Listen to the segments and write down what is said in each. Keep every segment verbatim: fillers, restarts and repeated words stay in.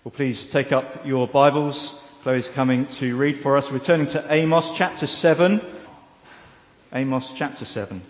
Well, please take up your Bibles. Chloe's coming to read for us. We're turning to Amos chapter seven. Amos chapter seven.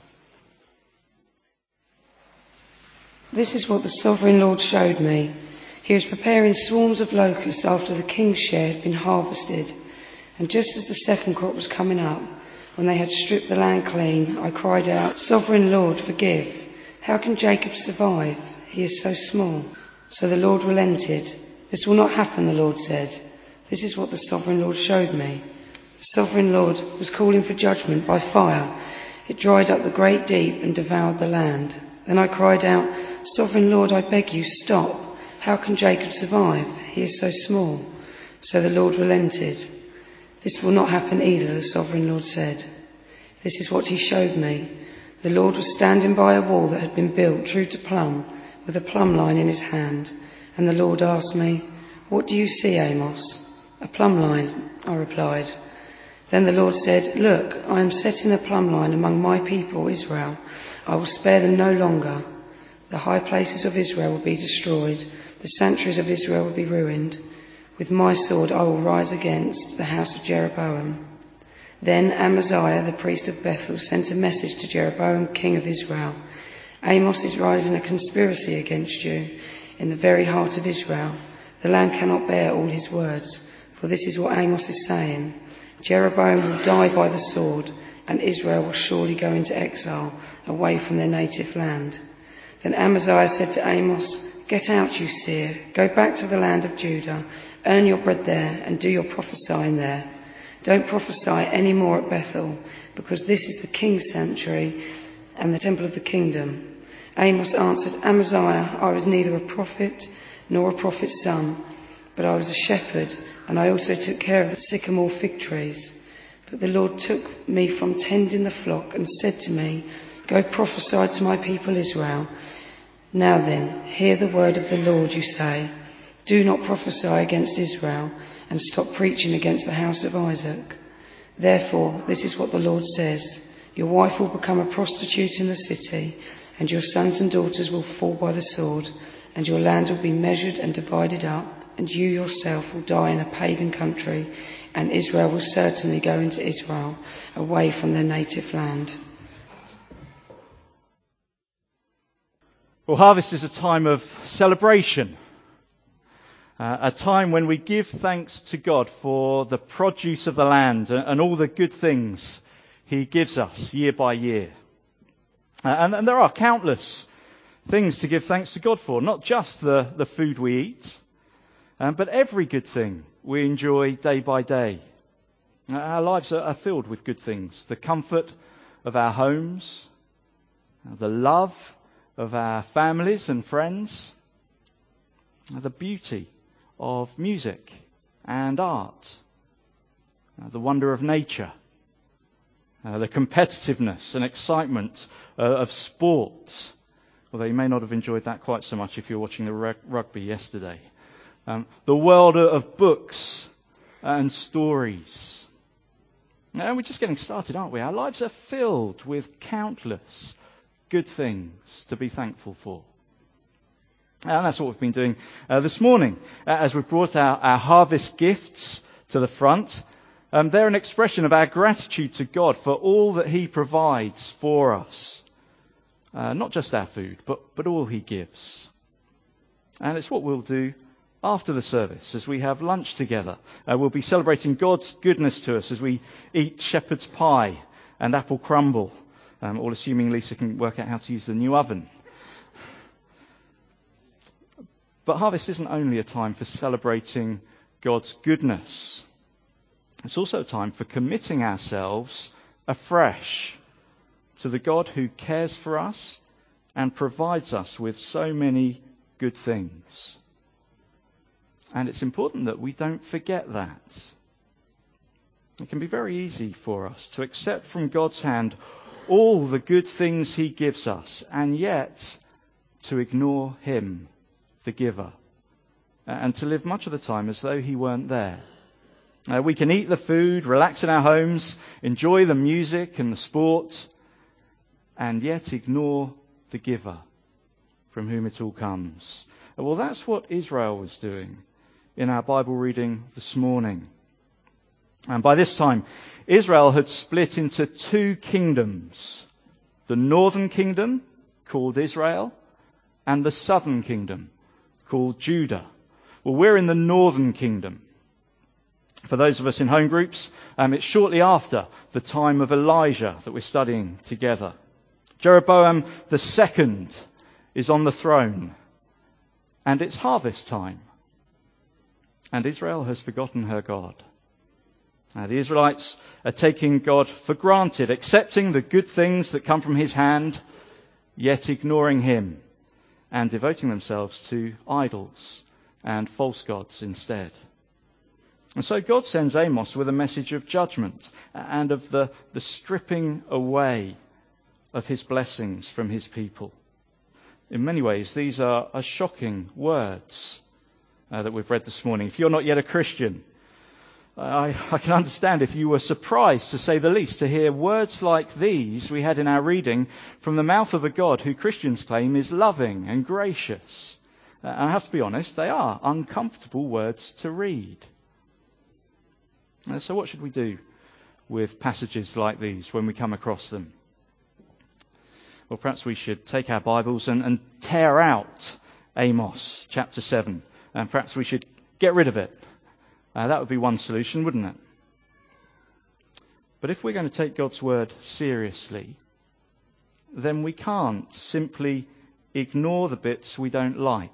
This is what the sovereign Lord showed me. He was preparing swarms of locusts after the king's share had been harvested. And just as the second crop was coming up, when they had stripped the land clean, I cried out, "Sovereign Lord, forgive. How can Jacob survive? He is so small." So the Lord relented. "This will not happen," the Lord said. This is what the sovereign Lord showed me. The sovereign Lord was calling for judgment by fire. It dried up the great deep and devoured the land. Then I cried out, "Sovereign Lord, I beg you, stop. How can Jacob survive? He is so small." So the Lord relented. "This will not happen either," the sovereign Lord said. This is what he showed me. The Lord was standing by a wall that had been built true to plumb, with a plumb line in his hand. And the Lord asked me, "What do you see, Amos?" "A plumb line," I replied. Then the Lord said, "Look, I am setting a plumb line among my people, Israel. I will spare them no longer. The high places of Israel will be destroyed. The sanctuaries of Israel will be ruined. With my sword I will rise against the house of Jeroboam." Then Amaziah, the priest of Bethel, sent a message to Jeroboam, king of Israel. "Amos is rising a conspiracy against you in the very heart of Israel. The land cannot bear all his words. For this is what Amos is saying. Jeroboam will die by the sword, and Israel will surely go into exile, away from their native land." Then Amaziah said to Amos, "Get out, you seer. Go back to the land of Judah. Earn your bread there, and do your prophesying there. Don't prophesy any more at Bethel, because this is the king's sanctuary and the temple of the kingdom." Amos answered, "Amaziah, I was neither a prophet nor a prophet's son, but I was a shepherd, and I also took care of the sycamore fig trees. But the Lord took me from tending the flock and said to me, 'Go prophesy to my people Israel.' Now then, hear the word of the Lord, you say. Do not prophesy against Israel, and stop preaching against the house of Isaac. Therefore, this is what the Lord says. Your wife will become a prostitute in the city, and your sons and daughters will fall by the sword, and your land will be measured and divided up, and you yourself will die in a pagan country, and Israel will certainly go into Israel, away from their native land." Well, harvest is a time of celebration, uh, a time when we give thanks to God for the produce of the land and, and all the good things he gives us year by year. Uh, and, and there are countless things to give thanks to God for, not just the, the food we eat, um, but every good thing we enjoy day by day. Uh, our lives are, are filled with good things. The comfort of our homes, uh, the love of our families and friends, uh, the beauty of music and art, uh, the wonder of nature, uh, the competitiveness and excitement uh, of sport. Although you may not have enjoyed that quite so much if you were watching the rug- rugby yesterday. Um, the world of books and stories. And we're just getting started, aren't we? Our lives are filled with countless good things to be thankful for. And that's what we've been doing uh, this morning. Uh, as we've brought our, our harvest gifts to the front, um, they're an expression of our gratitude to God for all that he provides for us. Uh, not just our food, but, but all he gives. And it's what we'll do after the service, as we have lunch together. Uh, we'll be celebrating God's goodness to us as we eat shepherd's pie and apple crumble, um, all assuming Lisa can work out how to use the new oven. But harvest isn't only a time for celebrating God's goodness. It's also a time for committing ourselves afresh to the God who cares for us and provides us with so many good things. And it's important that we don't forget that. It can be very easy for us to accept from God's hand all the good things he gives us, and yet to ignore him, the giver, and to live much of the time as though he weren't there. Uh, we can eat the food, relax in our homes, enjoy the music and the sport, and yet ignore the giver from whom it all comes. Well, that's what Israel was doing in our Bible reading this morning. And by this time, Israel had split into two kingdoms. The northern kingdom, called Israel, and the southern kingdom, called Judah. Well, we're in the northern kingdom. For those of us in home groups, um, it's shortly after the time of Elijah that we're studying together. Jeroboam the second is on the throne, and it's harvest time. And Israel has forgotten her God. Now, the Israelites are taking God for granted, accepting the good things that come from his hand, yet ignoring him and devoting themselves to idols and false gods instead. And so God sends Amos with a message of judgment and of the, the stripping away of his blessings from his people. In many ways, these are, are shocking words uh, that we've read this morning. If you're not yet a Christian, I, I can understand if you were surprised, to say the least, to hear words like these we had in our reading from the mouth of a God who Christians claim is loving and gracious. Uh, and I have to be honest, they are uncomfortable words to read. Uh, so what should we do with passages like these when we come across them? Well, perhaps we should take our Bibles and, and tear out Amos chapter seven, and perhaps we should get rid of it. Uh, that would be one solution, wouldn't it? But if we're going to take God's word seriously, then we can't simply ignore the bits we don't like.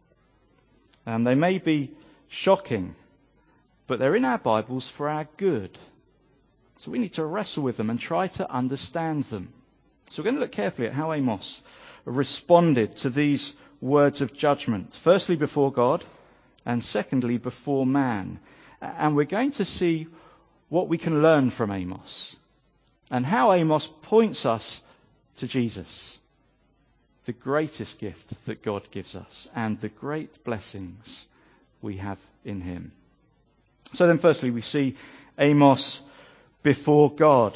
And they may be shocking, but they're in our Bibles for our good. So we need to wrestle with them and try to understand them. So we're going to look carefully at how Amos responded to these words of judgment. Firstly, before God, and secondly, before man. And we're going to see what we can learn from Amos and how Amos points us to Jesus, the greatest gift that God gives us and the great blessings we have in him. So then firstly, we see Amos before God.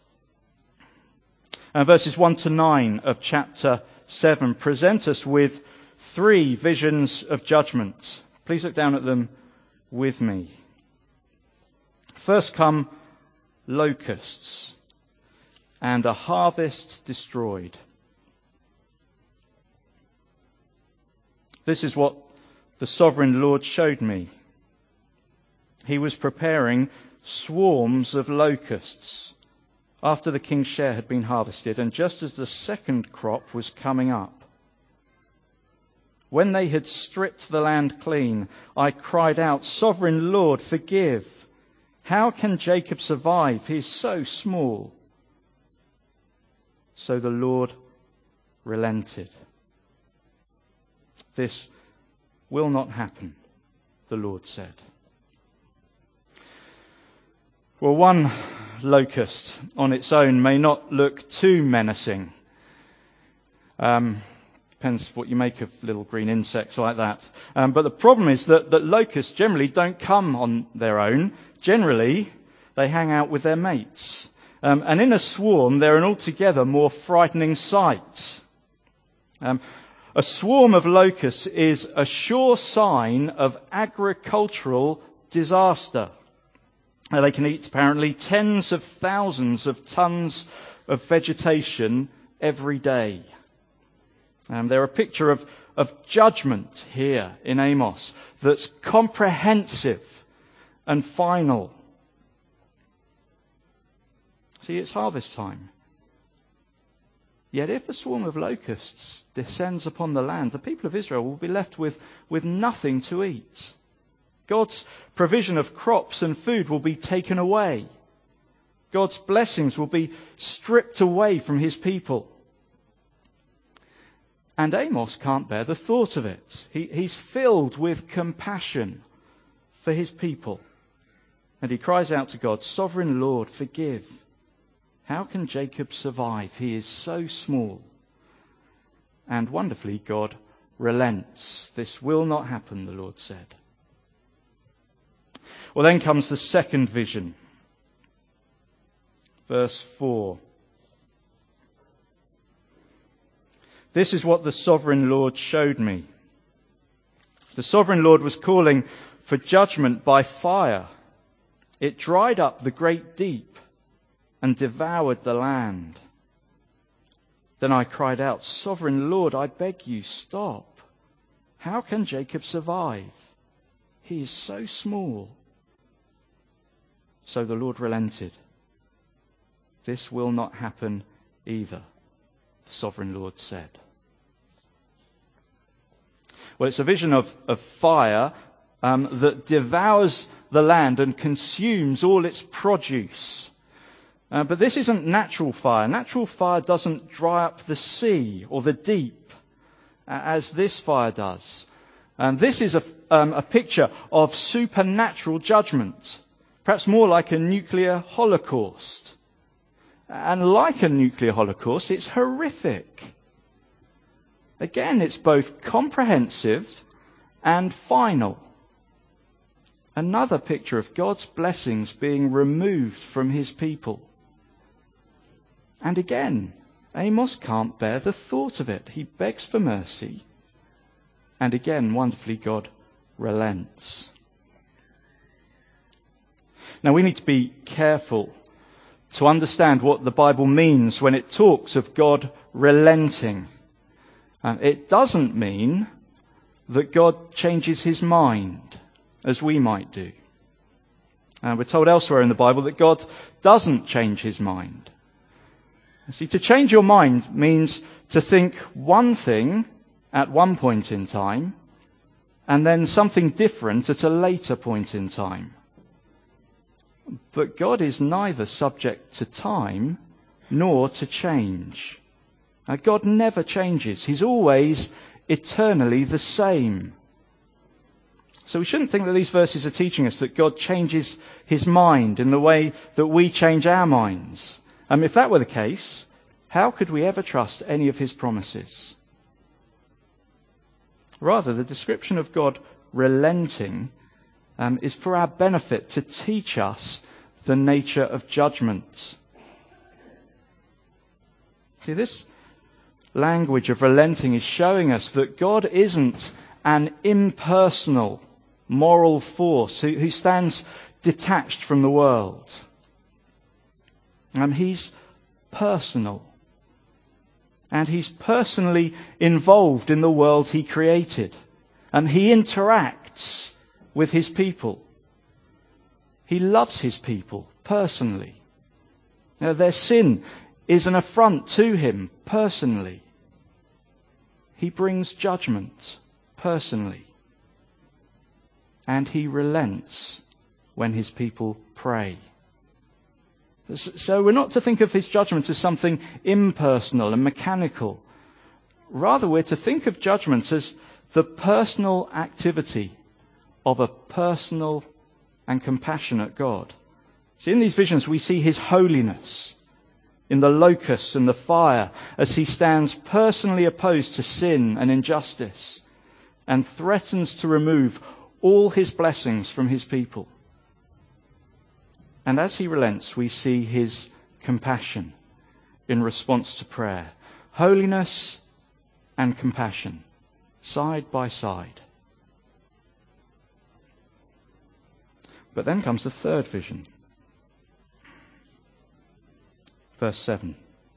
And verses one to nine of chapter seven present us with three visions of judgment. Please look down at them with me. First come locusts and a harvest destroyed. This is what the sovereign Lord showed me. He was preparing swarms of locusts after the king's share had been harvested, and just as the second crop was coming up. When they had stripped the land clean, I cried out, "Sovereign Lord, forgive. How can Jacob survive? He is so small." So the Lord relented. This will not happen, the Lord said. Well, one locust on its own may not look too menacing. Um, Depends what you make of little green insects like that. Um, but the problem is that, that locusts generally don't come on their own. Generally, they hang out with their mates. Um, and in a swarm, they're an altogether more frightening sight. Um, a swarm of locusts is a sure sign of agricultural disaster. Now, they can eat apparently tens of thousands of tons of vegetation every day. Um, they're a picture of, of judgment here in Amos that's comprehensive and final. See, it's harvest time. Yet if a swarm of locusts descends upon the land, the people of Israel will be left with, with nothing to eat. God's provision of crops and food will be taken away. God's blessings will be stripped away from his people. And Amos can't bear the thought of it. He, he's filled with compassion for his people. And he cries out to God, "Sovereign Lord, forgive. How can Jacob survive? He is so small." And wonderfully, God relents. This will not happen, the Lord said. Well, then comes the second vision. Verse four. This is what the sovereign Lord showed me. The sovereign Lord was calling for judgment by fire. It dried up the great deep and devoured the land. Then I cried out, "Sovereign Lord, I beg you, stop. How can Jacob survive? He is so small." So the Lord relented. "This will not happen either," the sovereign Lord said. Well, it's a vision of, of fire um, that devours the land and consumes all its produce. Uh, but this isn't natural fire. Natural fire doesn't dry up the sea or the deep uh, as this fire does. And this is a, um, a picture of supernatural judgment, perhaps more like a nuclear holocaust. And like a nuclear holocaust, it's horrific. Again, it's both comprehensive and final. Another picture of God's blessings being removed from his people. And again, Amos can't bear the thought of it. He begs for mercy. And again, wonderfully, God relents. Now, we need to be careful to understand what the Bible means when it talks of God relenting. Uh, it doesn't mean that God changes his mind, as we might do. Uh, we're told elsewhere in the Bible that God doesn't change his mind. See, to change your mind means to think one thing at one point in time and then something different at a later point in time. But God is neither subject to time nor to change. Now, God never changes. He's always eternally the same. So we shouldn't think that these verses are teaching us that God changes his mind in the way that we change our minds. Um, if that were the case, how could we ever trust any of his promises? Rather, the description of God relenting um, is for our benefit, to teach us the nature of judgment. See, this language of relenting is showing us that God isn't an impersonal moral force who, who stands detached from the world. Um, he's personal. And he's personally involved in the world he created. And he interacts with his people. He loves his people personally. Now, their sin is an affront to him personally. He brings judgment personally. And he relents when his people pray. So we're not to think of his judgment as something impersonal and mechanical. Rather, we're to think of judgment as the personal activity of a personal and compassionate God. See, in these visions we see his holiness in the locusts and the fire as he stands personally opposed to sin and injustice and threatens to remove all his blessings from his people. And as he relents, we see his compassion in response to prayer. Holiness and compassion, side by side. But then comes the third vision. Verse seven.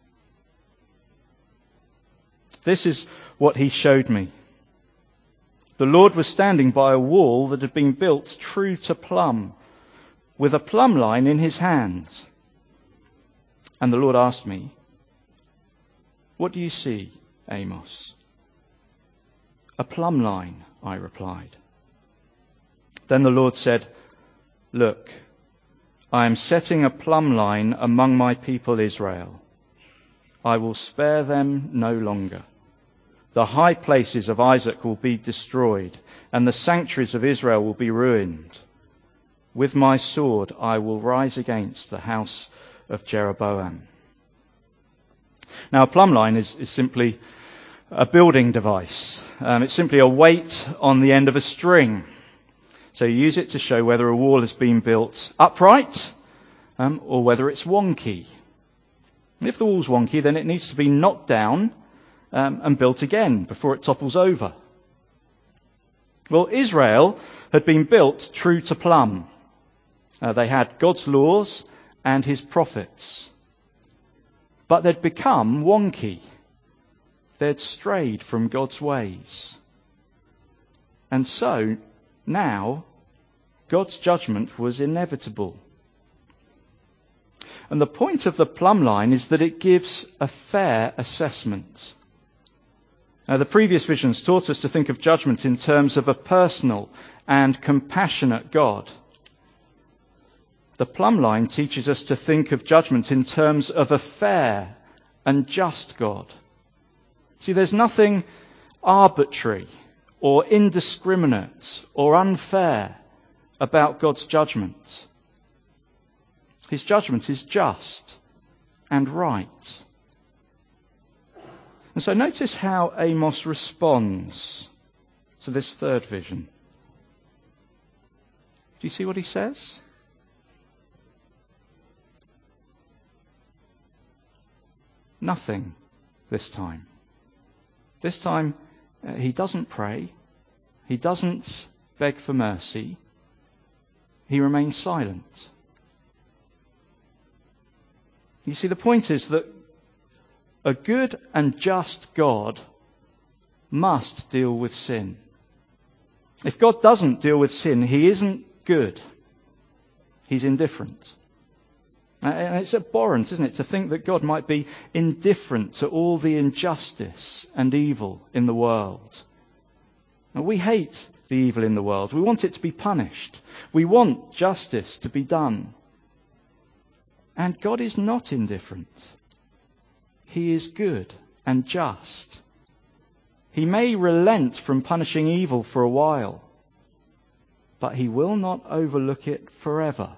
This is what he showed me. The Lord was standing by a wall that had been built true to plumb, with a plumb line in his hands. And the Lord asked me, "What do you see, Amos?" "A plumb line," I replied. Then the Lord said, "Look, I am setting a plumb line among my people Israel. I will spare them no longer. The high places of Isaac will be destroyed, and the sanctuaries of Israel will be ruined. With my sword I will rise against the house of Jeroboam." Now, a plumb line is, is simply a building device. Um, it's simply a weight on the end of a string. So you use it to show whether a wall has been built upright um, or whether it's wonky. And if the wall's wonky, then it needs to be knocked down um, and built again before it topples over. Well, Israel had been built true to plumb. Uh, they had God's laws and his prophets. But they'd become wonky. They'd strayed from God's ways. And so, now, God's judgment was inevitable. And the point of the plumb line is that it gives a fair assessment. Now, the previous visions taught us to think of judgment in terms of a personal and compassionate God. The plumb line teaches us to think of judgment in terms of a fair and just God. See, there's nothing arbitrary or indiscriminate or unfair about God's judgment. His judgment is just and right. And so notice how Amos responds to this third vision. Do you see what he says? Nothing this time. This time uh, he doesn't pray. He doesn't beg for mercy. He remains silent. You see, the point is that a good and just God must deal with sin. If God doesn't deal with sin, he isn't good. He's indifferent. And it's abhorrent, isn't it, to think that God might be indifferent to all the injustice and evil in the world. Now, we hate the evil in the world. We want it to be punished. We want justice to be done. And God is not indifferent. He is good and just. He may relent from punishing evil for a while, but he will not overlook it forever.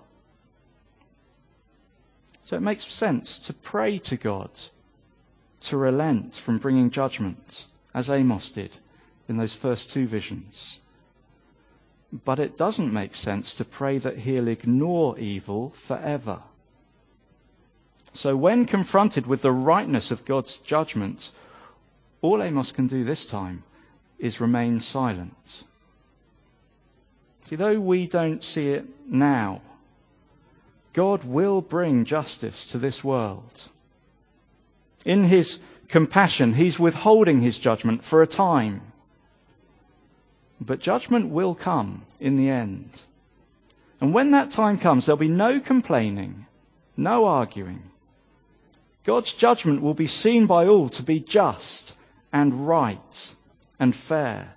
So it makes sense to pray to God to relent from bringing judgment, as Amos did in those first two visions. But it doesn't make sense to pray that he'll ignore evil forever. So when confronted with the rightness of God's judgment, all Amos can do this time is remain silent. See, though we don't see it now, God will bring justice to this world. In his compassion, he's withholding his judgment for a time. But judgment will come in the end. And when that time comes, there'll be no complaining, no arguing. God's judgment will be seen by all to be just and right and fair.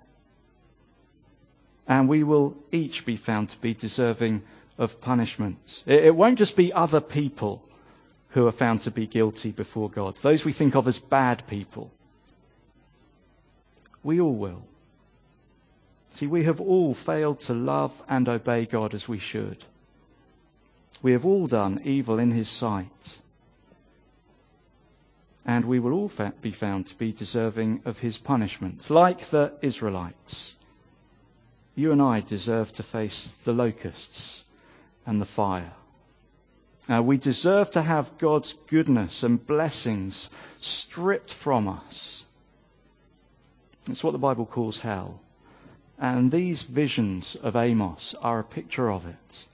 And we will each be found to be deserving of punishment. It won't just be other people who are found to be guilty before God, those we think of as bad people. We all will. See, we have all failed to love and obey God as we should. We have all done evil in his sight. And we will all fa- be found to be deserving of his punishment. Like the Israelites, you and I deserve to face the locusts and the fire. Uh, we deserve to have God's goodness and blessings stripped from us. It's what the Bible calls hell. And these visions of Amos are a picture of it.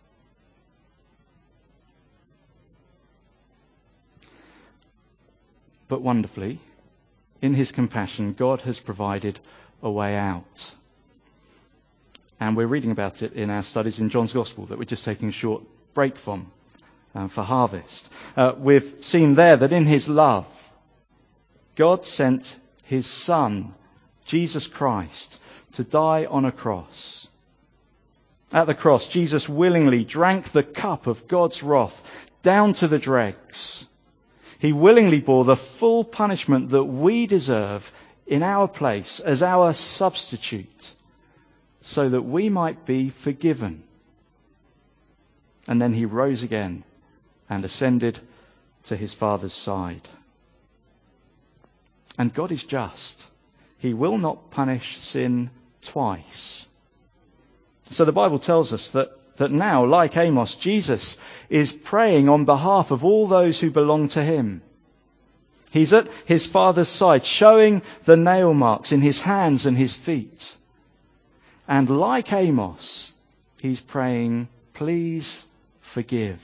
But wonderfully, in his compassion, God has provided a way out. And we're reading about it in our studies in John's Gospel that we're just taking a short break from uh, for harvest. Uh, we've seen there that in his love, God sent his Son, Jesus Christ, to die on a cross. At the cross, Jesus willingly drank the cup of God's wrath down to the dregs. He willingly bore the full punishment that we deserve in our place as our substitute, so that we might be forgiven. And then he rose again and ascended to his Father's side. And God is just. He will not punish sin twice. So the Bible tells us that, that now, like Amos, Jesus is praying on behalf of all those who belong to him. He's at his Father's side, showing the nail marks in his hands and his feet. And like Amos, he's praying, please forgive.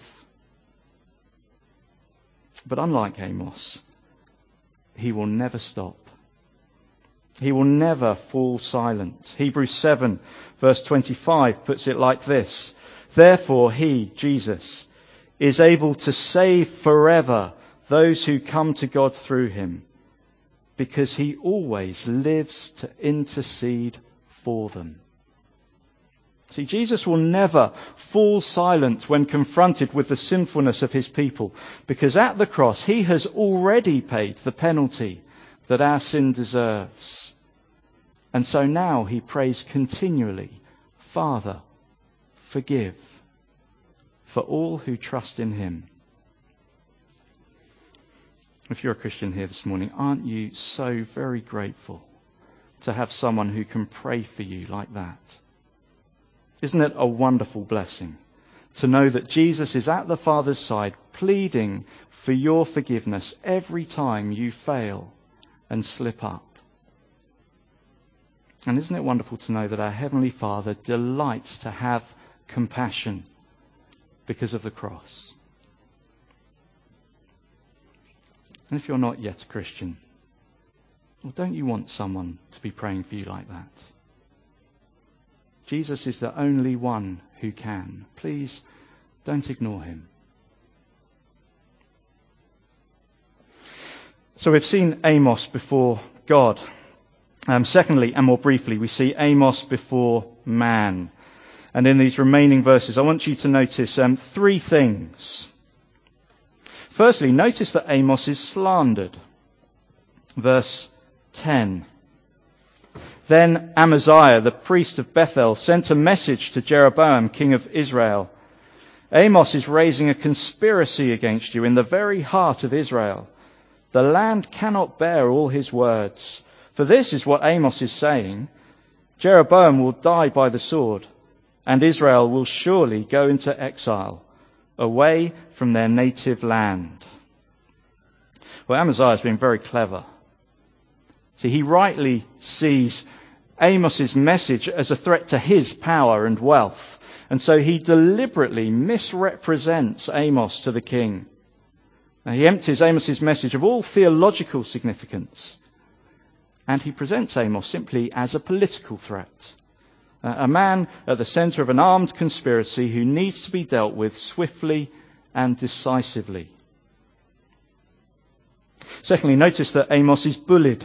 But unlike Amos, he will never stop. He will never fall silent. Hebrews seven verse twenty-five puts it like this. Therefore he, Jesus, is able to save forever those who come to God through him, because he always lives to intercede for them. See, Jesus will never fall silent when confronted with the sinfulness of his people, because at the cross he has already paid the penalty that our sin deserves. And so now he prays continually, Father, forgive, for all who trust in him. If you're a Christian here this morning, aren't you so very grateful to have someone who can pray for you like that? Isn't it a wonderful blessing to know that Jesus is at the Father's side pleading for your forgiveness every time you fail and slip up? And isn't it wonderful to know that our Heavenly Father delights to have compassion because of the cross? And if you're not yet a Christian, well, don't you want someone to be praying for you like that? Jesus is the only one who can. Please don't ignore him. So we've seen Amos before God. Um, secondly, and more briefly, we see Amos before man. And in these remaining verses, I want you to notice um, three things. Firstly, notice that Amos is slandered. Verse ten. Then Amaziah, the priest of Bethel, sent a message to Jeroboam, king of Israel. Amos is raising a conspiracy against you in the very heart of Israel. The land cannot bear all his words. For this is what Amos is saying. Jeroboam will die by the sword, and Israel will surely go into exile, away from their native land. Well, Amaziah has been very clever. See, he rightly sees Amos's message as a threat to his power and wealth. And so he deliberately misrepresents Amos to the king. Now, he empties Amos's message of all theological significance. And he presents Amos simply as a political threat. Uh, a man at the center of an armed conspiracy who needs to be dealt with swiftly and decisively. Secondly, notice that Amos is bullied.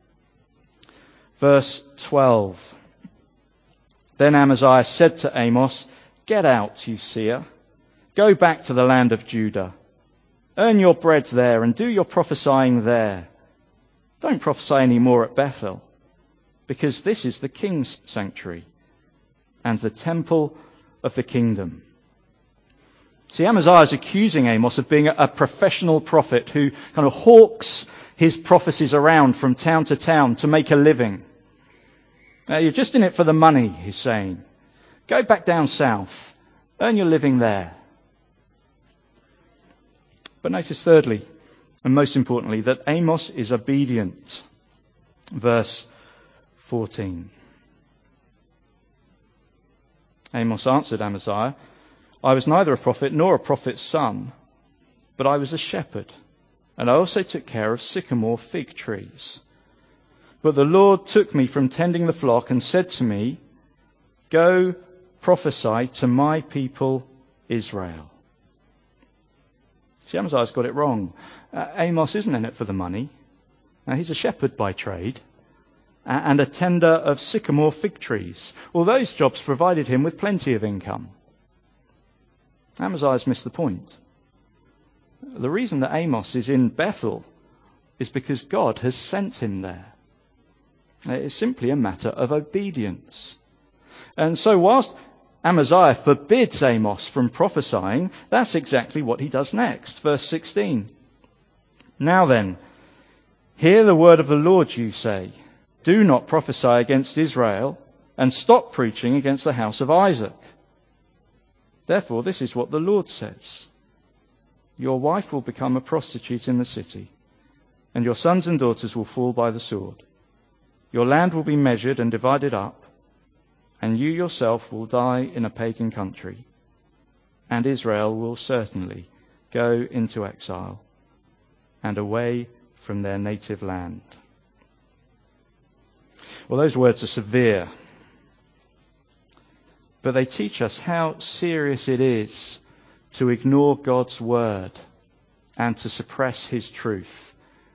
Verse twelve. Then Amaziah said to Amos, "Get out, you seer. Go back to the land of Judah. Earn your bread there and do your prophesying there. Don't prophesy any more at Bethel, because this is the king's sanctuary and the temple of the kingdom." See, Amaziah is accusing Amos of being a professional prophet who kind of hawks his prophecies around from town to town to make a living. Now, you're just in it for the money, he's saying. Go back down south. Earn your living there. But notice thirdly, and most importantly, that Amos is obedient. Verse fourteen. Amos answered Amaziah, "I was neither a prophet nor a prophet's son, but I was a shepherd, and I also took care of sycamore fig trees. But the Lord took me from tending the flock and said to me, 'Go prophesy to my people Israel.'" See, Amaziah's got it wrong. Uh, Amos isn't in it for the money. Now, he's a shepherd by trade uh, and a tender of sycamore fig trees. Well, those jobs provided him with plenty of income. Amaziah's missed the point. The reason that Amos is in Bethel is because God has sent him there. It's simply a matter of obedience. And so whilst Amaziah forbids Amos from prophesying, that's exactly what he does next. Verse sixteen. "Now then, hear the word of the Lord, you say. Do not prophesy against Israel, and stop preaching against the house of Isaac. Therefore, this is what the Lord says. Your wife will become a prostitute in the city, and your sons and daughters will fall by the sword. Your land will be measured and divided up, and you yourself will die in a pagan country, and Israel will certainly go into exile and away from their native land." Well, those words are severe, but they teach us how serious it is to ignore God's word and to suppress his truth.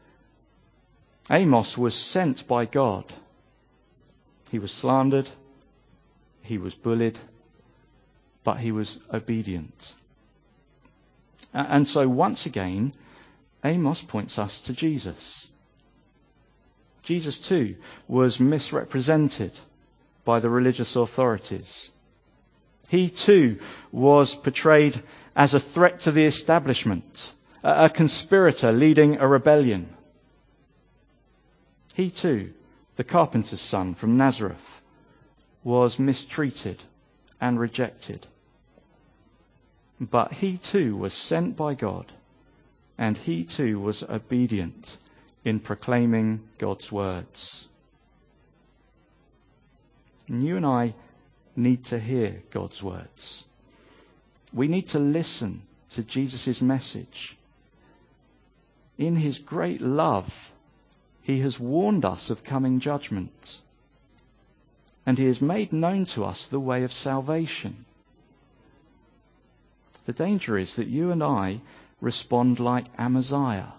Amos was sent by God. He was slandered, he was bullied, but he was obedient. And so once again, Amos points us to Jesus. Jesus too was misrepresented by the religious authorities. He too was portrayed as a threat to the establishment, a conspirator leading a rebellion. He too, the carpenter's son from Nazareth, was mistreated and rejected. But he too was sent by God, and he too was obedient in proclaiming God's words. And you and I need to hear God's words. We need to listen to Jesus' message. In his great love, he has warned us of coming judgment. And he has made known to us the way of salvation. The danger is that you and I respond like Amaziah.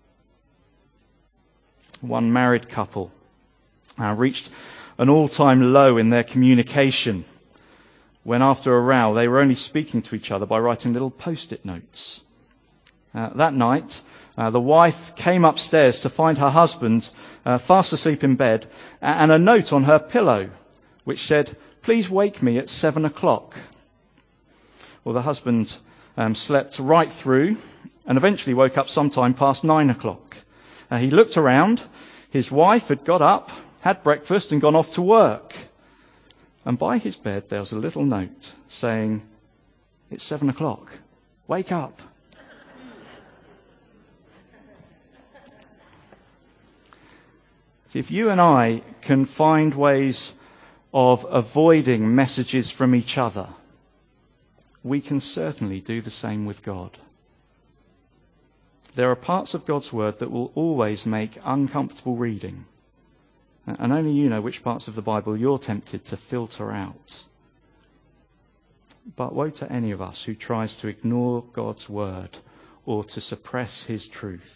One married couple uh, reached an all-time low in their communication when, after a row, they were only speaking to each other by writing little post-it notes. Uh, that night, uh, the wife came upstairs to find her husband uh, fast asleep in bed and a note on her pillow which said, "Please wake me at seven o'clock." Well, the husband um, slept right through and eventually woke up sometime past nine o'clock. Uh, he looked around. His wife had got up, had breakfast and gone off to work. And by his bed there was a little note saying, "It's seven o'clock. Wake up." If you and I can find ways of avoiding messages from each other, we can certainly do the same with God. There are parts of God's word that will always make uncomfortable reading. And only you know which parts of the Bible you're tempted to filter out. But woe to any of us who tries to ignore God's word or to suppress his truth.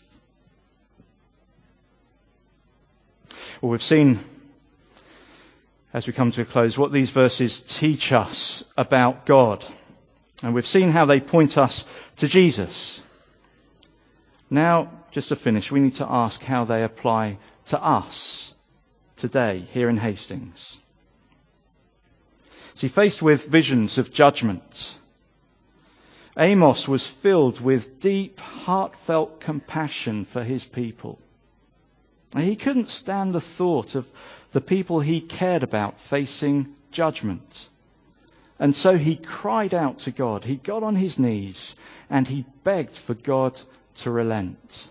Well, we've seen, as we come to a close, what these verses teach us about God. And we've seen how they point us to Jesus. Now, just to finish, we need to ask how they apply to us today here in Hastings. See, faced with visions of judgment, Amos was filled with deep, heartfelt compassion for his people. And he couldn't stand the thought of the people he cared about facing judgment. And so he cried out to God. He got on his knees and he begged for God to relent.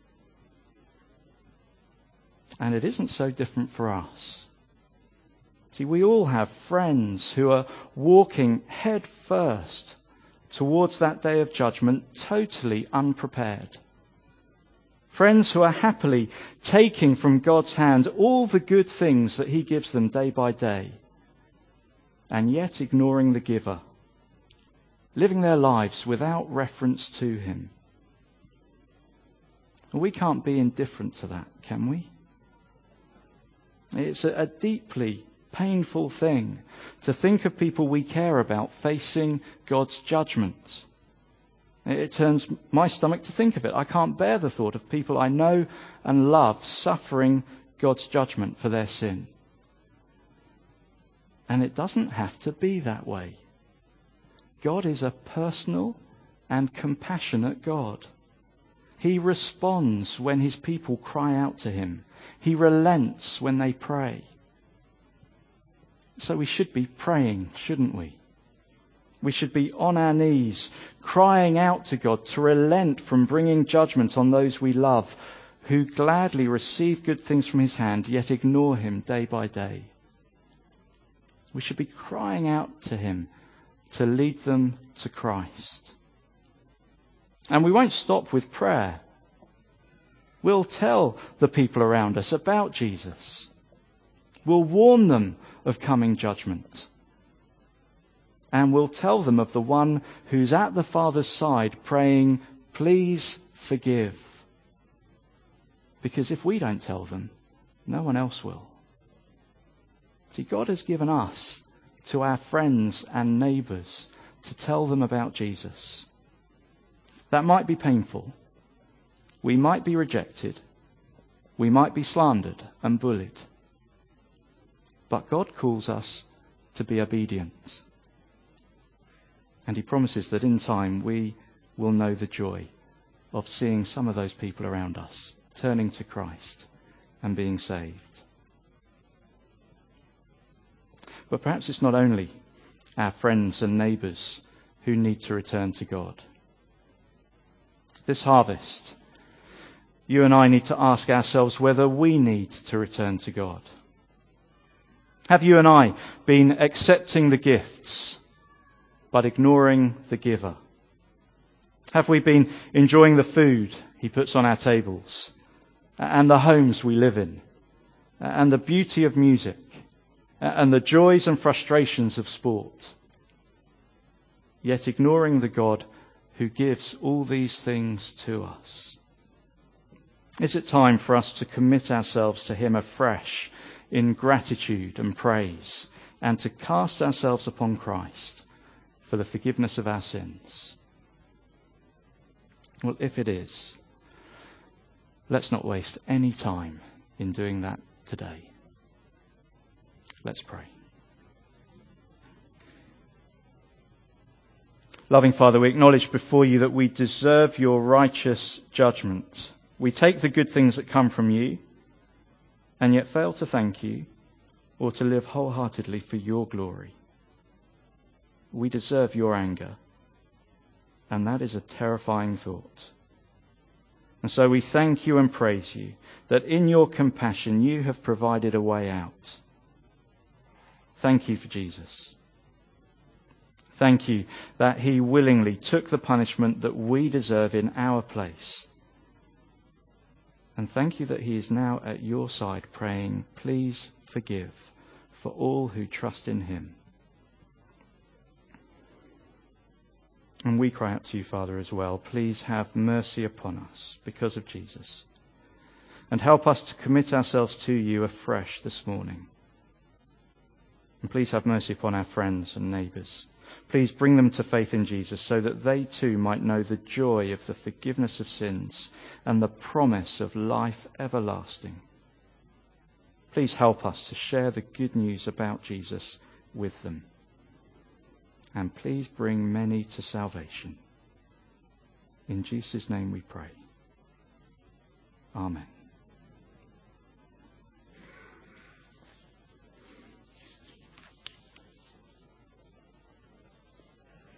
And it isn't so different for us. See, we all have friends who are walking head first towards that day of judgment, totally unprepared. Friends who are happily taking from God's hand all the good things that he gives them day by day, and yet ignoring the giver, living their lives without reference to him. We can't be indifferent to that, can we? It's a, a deeply painful thing to think of people we care about facing God's judgment. It turns my stomach to think of it. I can't bear the thought of people I know and love suffering God's judgment for their sin. And it doesn't have to be that way. God is a personal and compassionate God. He responds when his people cry out to him. He relents when they pray. So we should be praying, shouldn't we? We should be on our knees, crying out to God to relent from bringing judgment on those we love, who gladly receive good things from his hand, yet ignore him day by day. We should be crying out to him to lead them to Christ. And we won't stop with prayer. We'll tell the people around us about Jesus. We'll warn them of coming judgment. And we'll tell them of the one who's at the Father's side praying, please forgive. Because if we don't tell them, no one else will. See, God has given us to our friends and neighbours to tell them about Jesus. That might be painful. We might be rejected. We might be slandered and bullied. But God calls us to be obedient. And he promises that in time we will know the joy of seeing some of those people around us turning to Christ and being saved. But perhaps it's not only our friends and neighbours who need to return to God. This harvest, you and I need to ask ourselves whether we need to return to God. Have you and I been accepting the gifts but ignoring the giver? Have we been enjoying the food he puts on our tables and the homes we live in and the beauty of music and the joys and frustrations of sport, yet ignoring the God who gives all these things to us? Is it time for us to commit ourselves to him afresh in gratitude and praise, and to cast ourselves upon Christ for the forgiveness of our sins? Well, if it is, let's not waste any time in doing that today. Let's pray. Loving Father, we acknowledge before you that we deserve your righteous judgment. We take the good things that come from you and yet fail to thank you or to live wholeheartedly for your glory. We deserve your anger, and that is a terrifying thought. And so we thank you and praise you that in your compassion you have provided a way out. Thank you for Jesus. Thank you that he willingly took the punishment that we deserve in our place. And thank you that he is now at your side praying, please forgive for all who trust in him. And we cry out to you, Father, as well. Please have mercy upon us because of Jesus. And help us to commit ourselves to you afresh this morning. And please have mercy upon our friends and neighbours. Please bring them to faith in Jesus so that they too might know the joy of the forgiveness of sins and the promise of life everlasting. Please help us to share the good news about Jesus with them. And please bring many to salvation. In Jesus' name we pray. Amen.